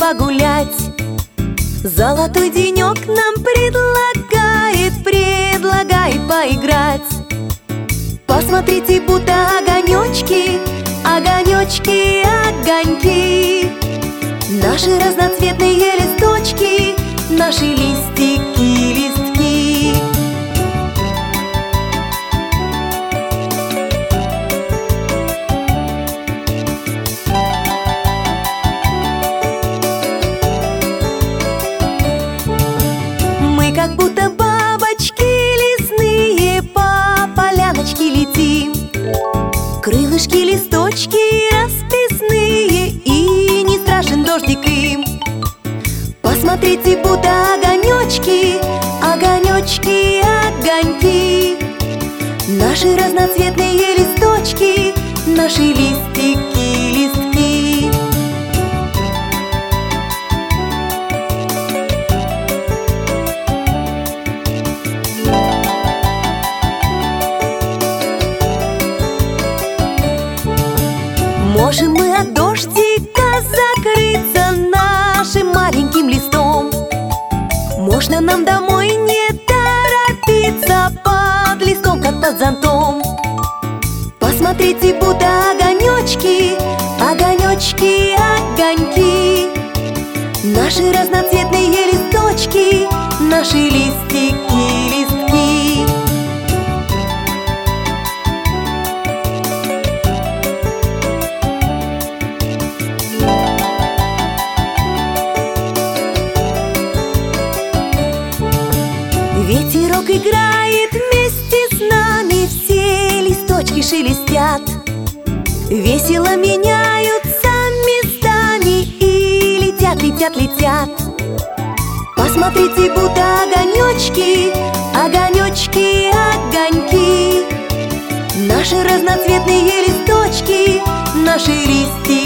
погулять. Золотой денек нам предлагает поиграть. Посмотрите, будто огонечки, огонечки, огоньки. Наши разноцветные листочки, наши листики, листки. Мы как будто бабочки лесные, по поляночке летим. Крылышки, листочки расписные, и не страшен дождик им. Посмотрите, будто огонечки, огонечки, огоньки. Наши разноцветные листочки, наши листики, листки. Можем мы от дождика закрыться нашим маленьким листом. Можно нам домой не торопиться под листом, как под зонтом. Посмотрите, будто огонечки, огонечки, огоньки. Наши разноцветные листочки, наши листики, листки. Ветерок играет вместе с нами, все листочки шелестят. Весело меняются местами и летят, летят, летят. Посмотрите, будто огонечки, огонечки, огоньки. Наши разноцветные листочки, наши листики.